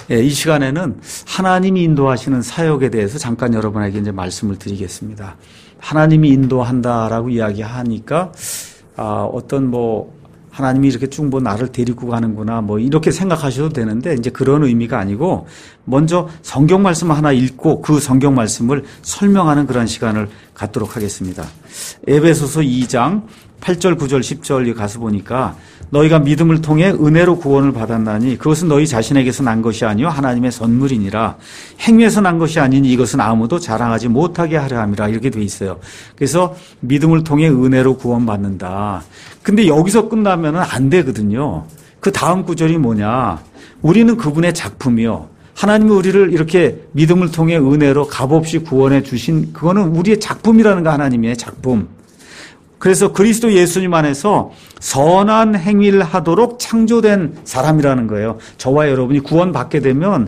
예, 이 시간에는 하나님이 인도하시는 사역에 대해서 잠깐 여러분에게 이제 말씀을 드리겠습니다. 하나님이 인도한다라고 이야기하니까 어떤 하나님이 이렇게 쭉 나를 데리고 가는구나 이렇게 생각하셔도 되는데 이제 그런 의미가 아니고 먼저 성경 말씀 하나 읽고 그 성경 말씀을 설명하는 그런 시간을 갖도록 하겠습니다. 에베소서 2장 8절, 9절, 10절에 가서 보니까 너희가 믿음을 통해 은혜로 구원을 받았나니 그것은 너희 자신에게서 난 것이 아니요 하나님의 선물이니라. 행위에서 난 것이 아니니 이것은 아무도 자랑하지 못하게 하려 함이라. 이렇게 돼 있어요. 그래서 믿음을 통해 은혜로 구원받는다. 근데 여기서 끝나면 안 되거든요. 그 다음 구절이 뭐냐. 우리는 그분의 작품이요. 하나님이 우리를 이렇게 믿음을 통해 은혜로 값없이 구원해 주신 그거는 우리의 작품이라는 거, 하나님의 작품. 그래서 그리스도 예수님 안에서 선한 행위를 하도록 창조된 사람이라는 거예요. 저와 여러분이 구원받게 되면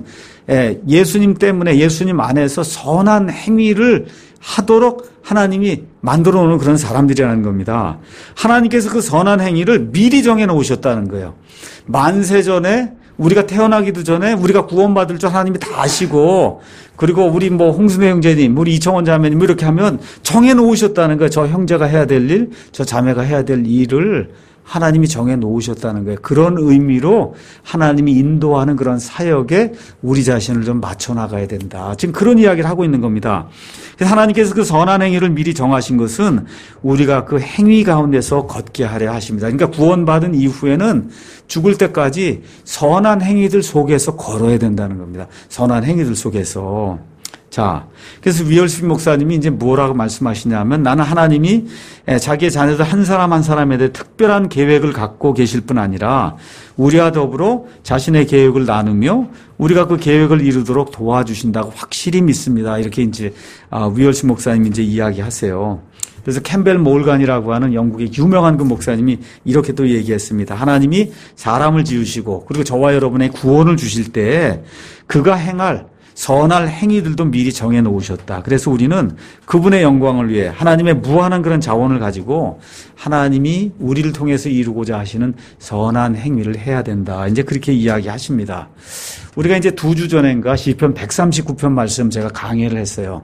예수님 때문에 예수님 안에서 선한 행위를 하도록 하나님이 만들어 놓은 그런 사람들이라는 겁니다. 하나님께서 그 선한 행위를 미리 정해 놓으셨다는 거예요. 만세 전에 우리가 태어나기도 전에 우리가 구원받을 줄 하나님이 다 아시고, 그리고 우리 홍순회 형제님, 우리 이청원 자매님 이렇게 하면 정해 놓으셨다는 거예요. 저 형제가 해야 될 일, 저 자매가 해야 될 일을 하나님이 정해 놓으셨다는 거예요. 그런 의미로 하나님이 인도하는 그런 사역에 우리 자신을 좀 맞춰 나가야 된다. 지금 그런 이야기를 하고 있는 겁니다. 그래서 하나님께서 그 선한 행위를 미리 정하신 것은 우리가 그 행위 가운데서 걷게 하려 하십니다. 그러니까 구원받은 이후에는 죽을 때까지 선한 행위들 속에서 걸어야 된다는 겁니다. 선한 행위들 속에서. 자, 그래서 위얼스피 목사님이 이제 뭐라고 말씀하시냐면, 나는 하나님이 자기의 자녀들 한 사람 한 사람에 대해 특별한 계획을 갖고 계실 뿐 아니라 우리와 더불어 자신의 계획을 나누며 우리가 그 계획을 이루도록 도와주신다고 확실히 믿습니다. 이렇게 이제 위얼스피 목사님이 이제 이야기하세요. 그래서 캠벨 몰간이라고 하는 영국의 유명한 그 목사님이 이렇게 또 얘기했습니다. 하나님이 사람을 지으시고 그리고 저와 여러분의 구원을 주실 때 그가 행할 선할 행위들도 미리 정해 놓으셨다. 그래서 우리는 그분의 영광을 위해 하나님의 무한한 그런 자원을 가지고 하나님이 우리를 통해서 이루고자 하시는 선한 행위를 해야 된다. 이제 그렇게 이야기하십니다. 우리가 이제 2주 전인가 시편 139편 말씀 제가 강의를 했어요.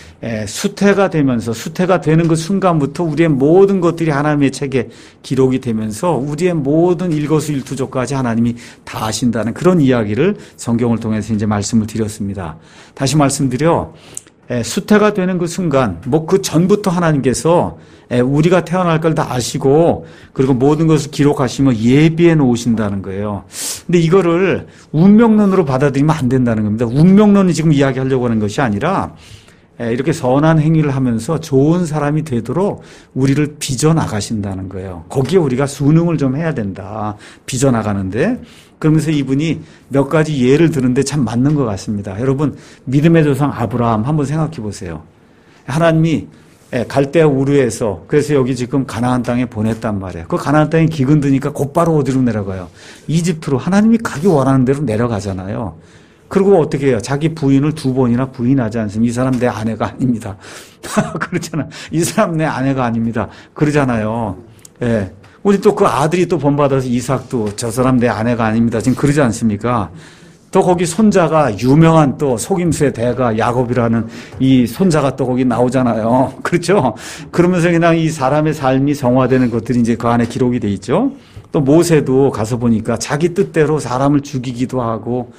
수태가 되면서, 수태가 되는 그 순간부터 우리의 모든 것들이 하나님의 책에 기록이 되면서 우리의 모든 일거수일투족까지 하나님이 다 아신다는 그런 이야기를 성경을 통해서 이제 말씀을 드렸습니다. 다시 말씀드려, 수태가 되는 그 순간, 그 전부터 하나님께서 우리가 태어날 걸 다 아시고 그리고 모든 것을 기록하시며 예비해 놓으신다는 거예요. 근데 이거를 운명론으로 받아들이면 안 된다는 겁니다. 운명론이 지금 이야기하려고 하는 것이 아니라 이렇게 선한 행위를 하면서 좋은 사람이 되도록 우리를 빚어나가신다는 거예요. 거기에 우리가 순응을 좀 해야 된다. 빚어나가는데. 그러면서 이분이 몇 가지 예를 드는데 참 맞는 것 같습니다. 여러분, 믿음의 조상 아브라함 한번 생각해 보세요. 하나님이 갈대아 우르에서, 그래서 여기 지금 가나안 땅에 보냈단 말이에요. 그 가나안 땅에 기근 드니까 곧바로 어디로 내려가요? 이집트로. 하나님이 가기 원하는 대로 내려가잖아요. 그리고 어떻게 해요? 자기 부인을 2번이나 부인하지 않습니다. 이 사람 내 아내가 아닙니다. 그렇잖아. 이 사람 내 아내가 아닙니다. 그러잖아요. 예. 우리 또 그 아들이 또 본받아서 이삭도 저 사람 내 아내가 아닙니다. 지금 그러지 않습니까? 또 거기 손자가 유명한 또 속임수의 대가 야곱이라는 이 손자가 또 거기 나오잖아요. 그렇죠? 그러면서 그냥 이 사람의 삶이 성화되는 것들이 이제 그 안에 기록이 돼 있죠. 또 모세도 가서 보니까 자기 뜻대로 사람을 죽이기도 하고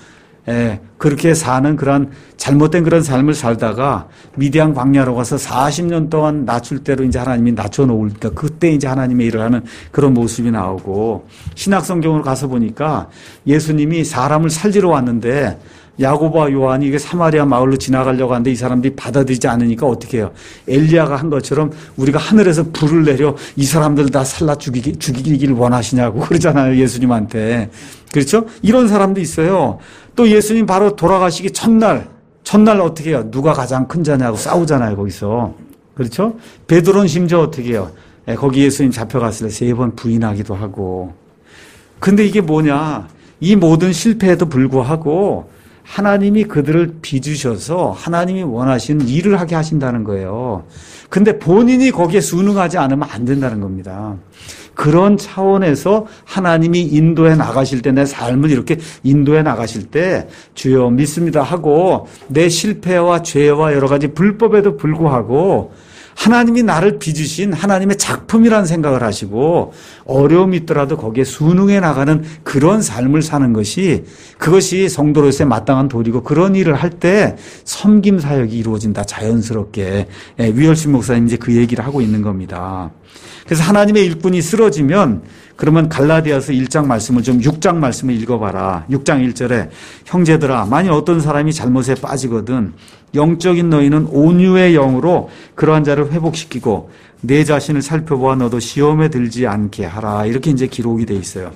그렇게 사는 그런 잘못된 그런 삶을 살다가 미디안 광야로 가서 40년 동안 낮출 대로 이제 하나님이 낮춰놓으니까 그때 이제 하나님의 일을 하는 그런 모습이 나오고, 신약 성경으로 가서 보니까 예수님이 사람을 살리러 왔는데 야고보와 요한이 이게 사마리아 마을로 지나가려고 하는데 이 사람들이 받아들이지 않으니까 어떻게 해요? 엘리야가 한 것처럼 우리가 하늘에서 불을 내려 이 사람들 다 살라 죽이길 원하시냐고 그러잖아요, 예수님한테. 그렇죠? 이런 사람도 있어요. 또 예수님 바로 돌아가시기 첫날 어떻게 해요? 누가 가장 큰 자냐고 싸우잖아요, 거기서. 그렇죠? 베드로는 심지어 어떻게 해요? 거기 예수님 잡혀갔을 때 3번 부인하기도 하고. 근데 이게 뭐냐? 이 모든 실패에도 불구하고 하나님이 그들을 빚으셔서 하나님이 원하시는 일을 하게 하신다는 거예요. 근데 본인이 거기에 순응하지 않으면 안 된다는 겁니다. 그런 차원에서 하나님이 인도해 나가실 때, 내 삶을 이렇게 인도해 나가실 때 주여 믿습니다 하고 내 실패와 죄와 여러 가지 불법에도 불구하고 하나님이 나를 빚으신 하나님의 작품이라는 생각을 하시고 어려움이 있더라도 거기에 순응해 나가는 그런 삶을 사는 것이, 그것이 성도로서의 마땅한 도리고, 그런 일을 할 때 섬김 사역이 이루어진다, 자연스럽게. 위얼신 목사님 이제 그 얘기를 하고 있는 겁니다. 그래서 하나님의 일꾼이 쓰러지면, 그러면 갈라디아서 1장 말씀을 6장 말씀을 읽어봐라. 6장 1절에 형제들아, 만일 어떤 사람이 잘못에 빠지거든 영적인 너희는 온유의 영으로 그러한 자를 회복시키고 내 자신을 살펴보아 너도 시험에 들지 않게 하라. 이렇게 이제 기록이 돼 있어요.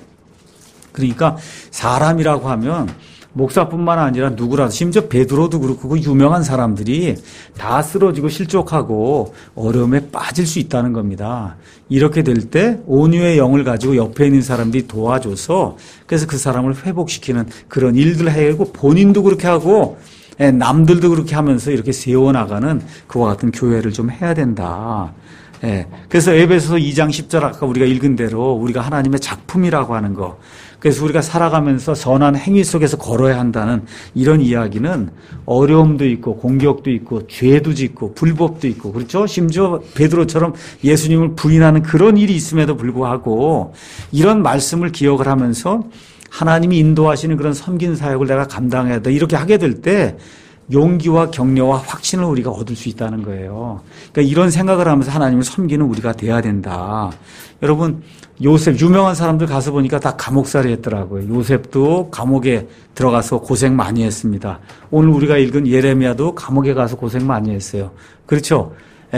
그러니까 사람이라고 하면 목사뿐만 아니라 누구라도, 심지어 베드로도 그렇고 그 유명한 사람들이 다 쓰러지고 실족하고 어려움에 빠질 수 있다는 겁니다. 이렇게 될 때 온유의 영을 가지고 옆에 있는 사람들이 도와줘서, 그래서 그 사람을 회복시키는 그런 일들을 해고 본인도 그렇게 하고 남들도 그렇게 하면서 이렇게 세워나가는 그와 같은 교회를 좀 해야 된다. 그래서 에베소서 2장 10절 아까 우리가 읽은 대로 우리가 하나님의 작품이라고 하는 거, 그래서 우리가 살아가면서 선한 행위 속에서 걸어야 한다는 이런 이야기는 어려움도 있고 공격도 있고 죄도 짓고 불법도 있고, 그렇죠? 심지어 베드로처럼 예수님을 부인하는 그런 일이 있음에도 불구하고 이런 말씀을 기억을 하면서 하나님이 인도하시는 그런 섬긴 사역을 내가 감당해야 돼, 이렇게 하게 될 때 용기와 격려와 확신을 우리가 얻을 수 있다는 거예요. 그러니까 이런 생각을 하면서 하나님을 섬기는 우리가 돼야 된다. 여러분, 요셉, 유명한 사람들 가서 보니까 다 감옥살이 했더라고요. 요셉도 감옥에 들어가서 고생 많이 했습니다. 오늘 우리가 읽은 예레미야도 감옥에 가서 고생 많이 했어요. 그렇죠?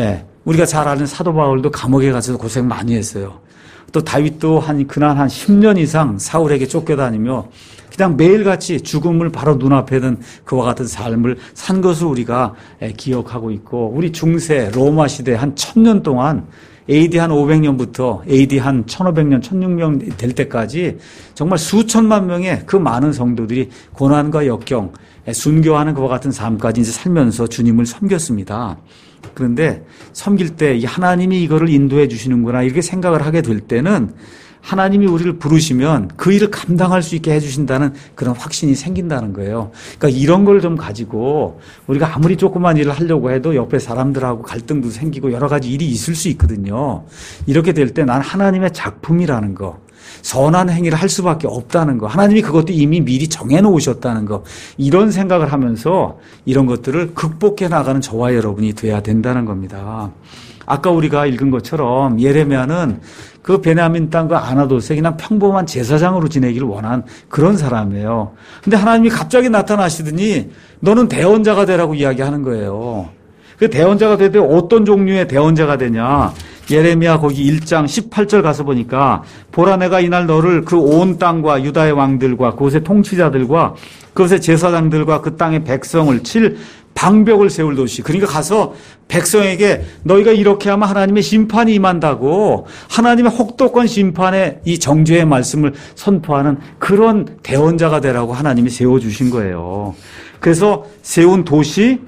우리가 잘 아는 사도 바울도 감옥에 가서 고생 많이 했어요. 또 다윗도 그날 한 10년 이상 사울에게 쫓겨다니며 그냥 매일같이 죽음을 바로 눈앞에 둔 그와 같은 삶을 산 것을 우리가 기억하고 있고, 우리 중세 로마 시대 한 1000년 동안 AD 한 500년부터 AD 한 1500년, 1600년 될 때까지 정말 수천만 명의 그 많은 성도들이 고난과 역경, 순교하는 그와 같은 삶까지 이제 살면서 주님을 섬겼습니다. 그런데 섬길 때 이 하나님이 이거를 인도해 주시는구나 이렇게 생각을 하게 될 때는 하나님이 우리를 부르시면 그 일을 감당할 수 있게 해주신다는 그런 확신이 생긴다는 거예요. 그러니까 이런 걸 좀 가지고 우리가 아무리 조그만 일을 하려고 해도 옆에 사람들하고 갈등도 생기고 여러 가지 일이 있을 수 있거든요. 이렇게 될 때 난 하나님의 작품이라는 거, 선한 행위를 할 수밖에 없다는 거, 하나님이 그것도 이미 미리 정해놓으셨다는 거, 이런 생각을 하면서 이런 것들을 극복해 나가는 저와 여러분이 돼야 된다는 겁니다. 아까 우리가 읽은 것처럼 예레미야는 그 베냐민 땅 그 아나돗에 그냥 평범한 제사장으로 지내기를 원한 그런 사람이에요. 근데 하나님이 갑자기 나타나시더니 너는 대언자가 되라고 이야기하는 거예요. 그 대언자가 되되 어떤 종류의 대언자가 되냐? 예레미야 거기 1장 18절 가서 보니까 보라 내가 이날 너를 그 온 땅과 유다의 왕들과 그곳의 통치자들과 그곳의 제사장들과 그 땅의 백성을 칠 방벽을 세울 도시. 그러니까 가서 백성에게 너희가 이렇게 하면 하나님의 심판이 임한다고, 하나님의 혹독한 심판의 이 정죄의 말씀을 선포하는 그런 대언자가 되라고 하나님이 세워주신 거예요. 그래서 세운 도시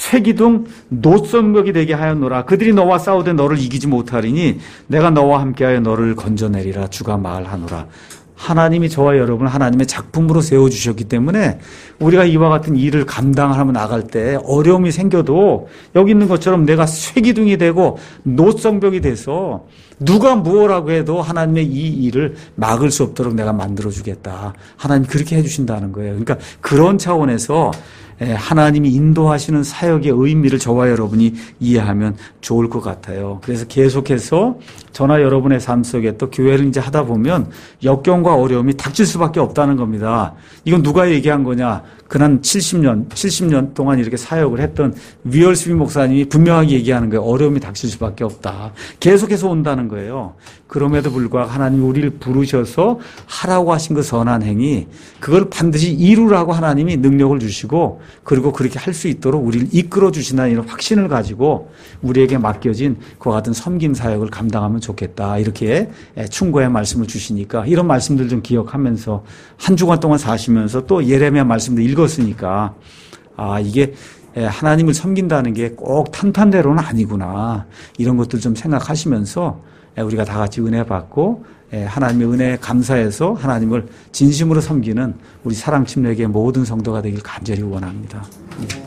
쇠기둥 노선벽이 되게 하였노라. 그들이 너와 싸우되 너를 이기지 못하리니 내가 너와 함께하여 너를 건져내리라. 주가 말하노라. 하나님이 저와 여러분을 하나님의 작품으로 세워주셨기 때문에 우리가 이와 같은 일을 감당하며 나갈 때 어려움이 생겨도 여기 있는 것처럼 내가 쇠기둥이 되고 노성벽이 돼서 누가 무엇라고 해도 하나님의 이 일을 막을 수 없도록 내가 만들어주겠다. 하나님 그렇게 해주신다는 거예요. 그러니까 그런 차원에서 하나님이 인도하시는 사역의 의미를 저와 여러분이 이해하면 좋을 것 같아요. 그래서 계속해서 저나 여러분의 삶 속에 또 교회를 이제 하다 보면 역경과 어려움이 닥칠 수밖에 없다는 겁니다. 이건 누가 얘기한 거냐? 그난 70년 동안 이렇게 사역을 했던 위얼스비 목사님이 분명하게 얘기하는 거예요. 어려움이 닥칠 수밖에 없다. 계속해서 온다는 거예요. 그럼에도 불구하고 하나님이 우리를 부르셔서 하라고 하신 그 선한 행위, 그걸 반드시 이루라고 하나님이 능력을 주시고 그리고 그렇게 할 수 있도록 우리를 이끌어 주신다는 이런 확신을 가지고 우리에게 맡겨진 그와 같은 섬김 사역을 감당하면 좋겠다. 이렇게 충고의 말씀을 주시니까 이런 말씀들 좀 기억하면서 한 주간 동안 사시면서 또 예레미야 말씀도 읽었으니까 이게 하나님을 섬긴다는 게 꼭 탄탄대로는 아니구나. 이런 것들 좀 생각하시면서 우리가 다 같이 은혜 받고 하나님의 은혜에 감사해서 하나님을 진심으로 섬기는 우리 사랑침례교회 모든 성도가 되길 간절히 원합니다.